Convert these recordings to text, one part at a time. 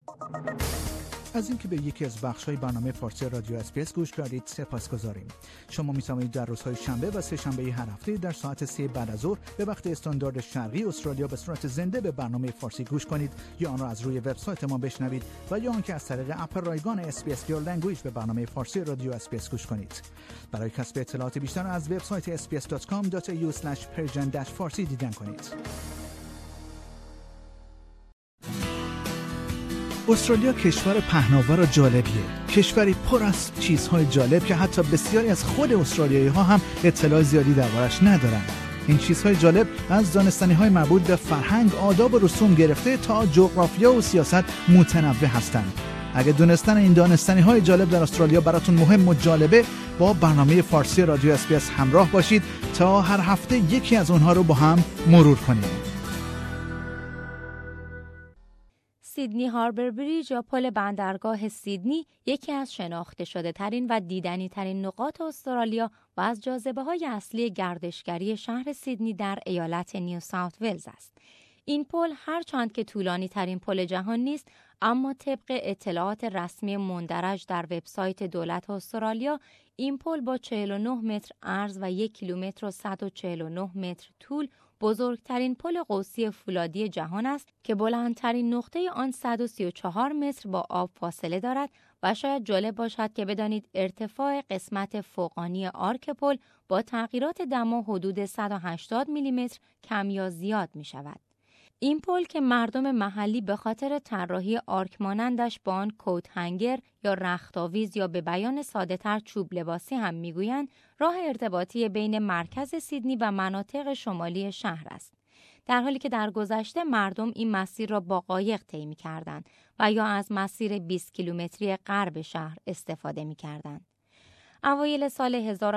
از اینکه به یکی از بخش‌های برنامه فارسی رادیو اس‌بی‌اس گوش کردید سپاسگزاریم. شما می‌توانید در روزهای شنبه و سه شنبه هر هفته در ساعت 3 بعد از ظهر به وقت استاندارد شرقی استرالیا به صورت زنده به برنامه فارسی گوش کنید یا آن را از روی وبسایت ما بشنوید و یا آنکه از طریق اپ رایگان اس‌بی‌اس Your Language به برنامه فارسی رادیو اس‌بی‌اس گوش کنید. برای کسب اطلاعات بیشتر از وبسایت sbs.com.au/persian-farsi دیدن کنید. استرالیا کشور پهناور و جالبیه. کشوری پر از چیزهای جالب که حتی بسیاری از خود استرالیایی‌ها هم اطلاع زیادی دربارش ندارن. این چیزهای جالب از دانستنی‌های مربوط به فرهنگ، آداب و رسوم گرفته تا جغرافیا و سیاست متنوع هستند. اگه دونستن این دانستنی‌های جالب در استرالیا براتون مهم و جالبه، با برنامه فارسی رادیو اس‌بی‌اس همراه باشید تا هر هفته یکی از اونها رو با هم مرور کنیم. سیدنی هاربر بریج یا پل بندرگاه سیدنی یکی از شناخته شده ترین و دیدنی ترین نقاط استرالیا و از جاذبه های اصلی گردشگری شهر سیدنی در ایالت نیو ساوت ولز است. این پل هرچند که طولانی ترین پل جهان نیست، اما طبق اطلاعات رسمی مندرج در وبسایت دولت استرالیا، این پل با 49 متر عرض و 1 کیلومتر و 149 متر طول بزرگترین پل قوسی فولادی جهان است که بلندترین نقطه آن 134 متر با آب فاصله دارد و شاید جالب باشد که بدانید ارتفاع قسمت فوقانی آرک پل با تغییرات دما حدود 180 میلیمتر کم یا زیاد می شود. این پل که مردم محلی به خاطر طراحی آرک مانندش با آن کوت هنگر یا رختاویز یا به بیان ساده‌تر چوب لباسی هم میگویند، راه ارتباطی بین مرکز سیدنی و مناطق شمالی شهر است. در حالی که در گذشته مردم این مسیر را با قایق طی می‌کردند و یا از مسیر 20 کیلومتری غرب شهر استفاده می‌کردند. اوایل سال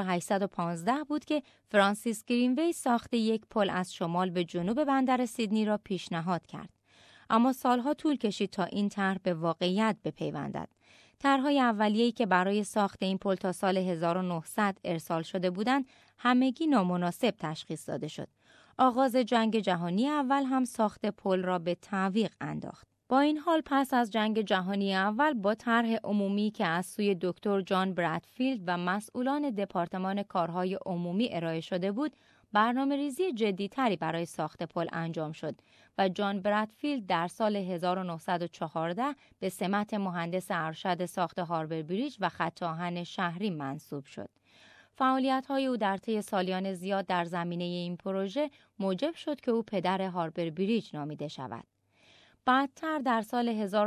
1815 بود که فرانسیس گرینوی ساخت یک پل از شمال به جنوب بندر سیدنی را پیشنهاد کرد. اما سالها طول کشید تا این طرح به واقعیت بپیوندد. طرح‌های اولیه‌ای که برای ساخت این پل تا سال 1900 ارسال شده بودند، همگی نامناسب تشخیص داده شد. آغاز جنگ جهانی اول هم ساخت پل را به تعویق انداخت. با این حال پس از جنگ جهانی اول با طرح عمومی که از سوی دکتر جان برادفیلد و مسئولان دپارتمان کارهای عمومی ارائه شده بود، برنامه‌ریزی جدی‌تری برای ساخت پل انجام شد و جان برادفیلد در سال 1914 به سمت مهندس ارشد ساخت هاربر بریج و خط آهن شهری منصوب شد. فعالیت‌های او در طی سالیان زیاد در زمینه این پروژه موجب شد که او پدر هاربر بریج نامیده شود. بعدتر در سال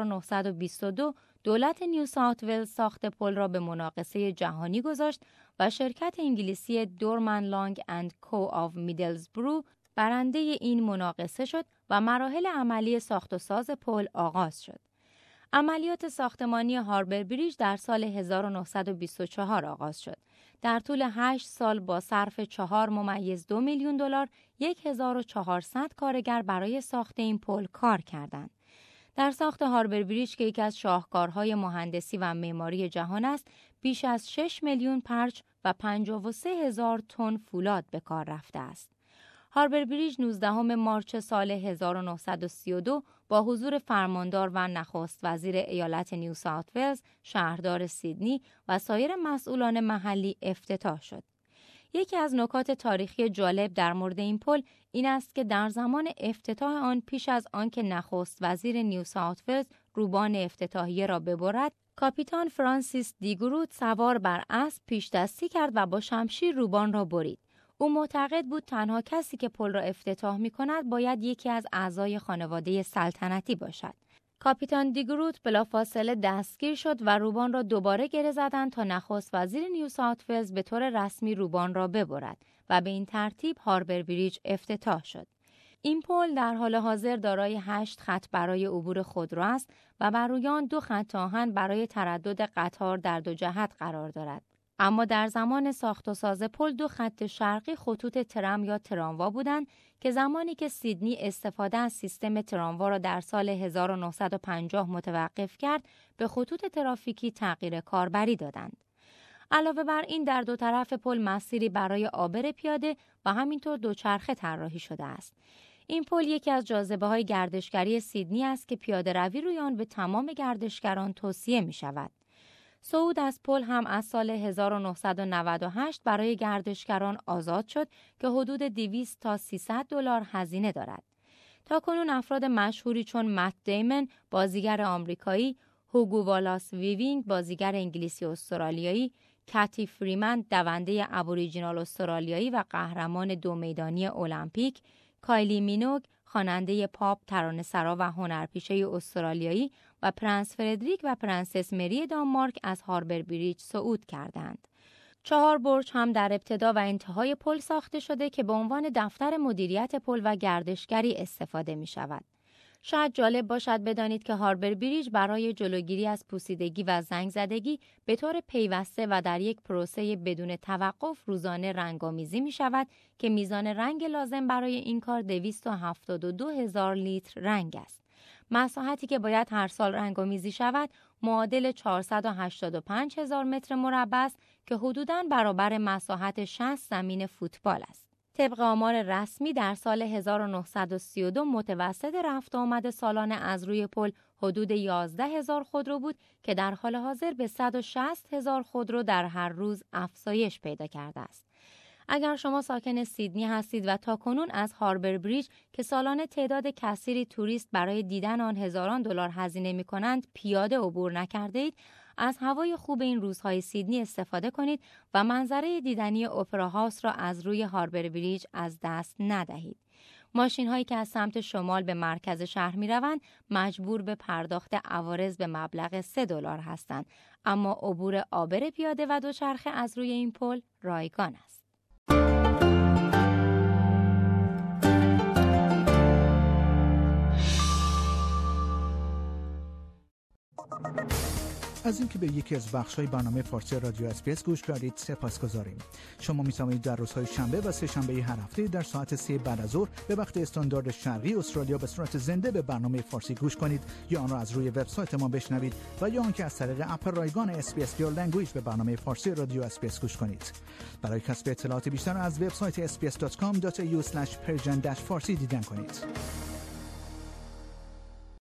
1922 دولت نیو ساوت ولز ساخت پل را به مناقصه جهانی گذاشت و شرکت انگلیسی دورمن لانگ اند کو آف میدلزبرو برنده این مناقصه شد و مراحل عملی ساخت و ساز پل آغاز شد. عملیات ساختمانی هاربر بریج در سال 1924 آغاز شد. در طول 8 سال با صرف 4.2 میلیون دلار 1400 کارگر برای ساخت این پل کار کردند. در ساخت هاربر بریج که یکی از شاهکارهای مهندسی و معماری جهان است، بیش از 6 میلیون پرچ و 53,000 تن فولاد به کار رفته است. هاربر بریج 19 مارس سال 1932 با حضور فرماندار و نخست وزیر ایالت نیو ساوت ولز، شهردار سیدنی و سایر مسئولان محلی افتتاح شد. یکی از نکات تاریخی جالب در مورد این پل این است که در زمان افتتاح آن پیش از آنکه نخست وزیر نیو ساوت ولز روبان افتتاحیه را ببرد، کاپیتان فرانسیس دیگروت سوار بر اسب پیشدستی کرد و با شمشیر روبان را برید. او معتقد بود تنها کسی که پل را افتتاح می‌کند باید یکی از اعضای خانواده سلطنتی باشد. کاپیتان دیگروت بلافاصله دستگیر شد و روبان را دوباره گره زدند تا نخست وزیر نیو ساوت ولز به طور رسمی روبان را ببرد و به این ترتیب هاربر بریج افتتاح شد. این پل در حال حاضر دارای 8 خط برای عبور خودرو است و بر روی آن 2 خط آهن برای تردد قطار در 2 جهت قرار دارد. اما در زمان ساخت و ساز پل 2 خط شرقی خطوط ترام یا تراموا بودند که زمانی که سیدنی استفاده از سیستم تراموا را در سال 1950 متوقف کرد، به خطوط ترافیکی تغییر کاربری دادند. علاوه بر این در 2 طرف پل مسیری برای عابر پیاده و همینطور دوچرخه طراحی شده است. این پل یکی از جاذبه‌های گردشگری سیدنی است که پیاده‌روی روی آن به تمام گردشگران توصیه می‌شود. صعود از پل هم از سال 1998 برای گردشگران آزاد شد که حدود 200 تا 300 دلار هزینه دارد. تاکنون افراد مشهوری چون مت دیمن، بازیگر آمریکایی، هوگو والاس ویوینگ، بازیگر انگلیسی استرالیایی، کاتی فریمن، دونده ابوریجینال استرالیایی و قهرمان 2 میدانی المپیک، کایلی مینوگ، خواننده پاپ، ترانه‌سرا و هنرپیشه استرالیایی و پرنس فردریک و پرنسس مری دانمارک از هاربر بریج صعود کردند. 4 برج هم در ابتدا و انتهای پل ساخته شده که به عنوان دفتر مدیریت پل و گردشگری استفاده می شود. شاید جالب باشد بدانید که هاربر بریج برای جلوگیری از پوسیدگی و زنگ زدگی به طور پیوسته و در یک پروسه بدون توقف روزانه رنگ‌آمیزی می شود که میزان رنگ لازم برای این کار 272,000 لیتر رنگ است. مساحتی که باید هر سال رنگ‌آمیزی شود معادل 485,000 متر مربع است که حدوداً برابر مساحت 60 زمین فوتبال است. طبق آمار رسمی در سال 1932 متوسط رفت و آمد سالانه از روی پل حدود 11,000 خودرو بود که در حال حاضر به 160,000 خودرو در هر روز افزایش پیدا کرده است. اگر شما ساکن سیدنی هستید و تاکنون از هاربر بریج که سالانه تعداد کثیری توریست برای دیدن آن هزاران دلار هزینه می‌کنند پیاده عبور نکردید، از هوای خوب این روزهای سیدنی استفاده کنید و منظره دیدنی اپرا هاوس را از روی هاربر بریج از دست ندهید. ماشین‌هایی که از سمت شمال به مرکز شهر می‌روند مجبور به پرداخت عوارض به مبلغ $3 هستند، اما عبور عابر پیاده و دوچرخه از روی این پل رایگان است. از اینکه به یکی از بخش‌های برنامه فارسی رادیو اس‌بی‌اس گوش کردید سپاسگزاریم. شما می‌توانید در روزهای شنبه و سه شنبه هر هفته در ساعت 3 بعد از ظهر به وقت استاندارد شرقی استرالیا به صورت زنده به برنامه فارسی گوش کنید یا آن را از روی وبسایت ما بشنوید و یا آنکه از طریق اپ رایگان اس‌بی‌اس Your Language به برنامه فارسی رادیو اس‌بی‌اس گوش کنید. برای کسب اطلاعات بیشتر از وبسایت sbs.com.au/persian-farsi دیدن کنید.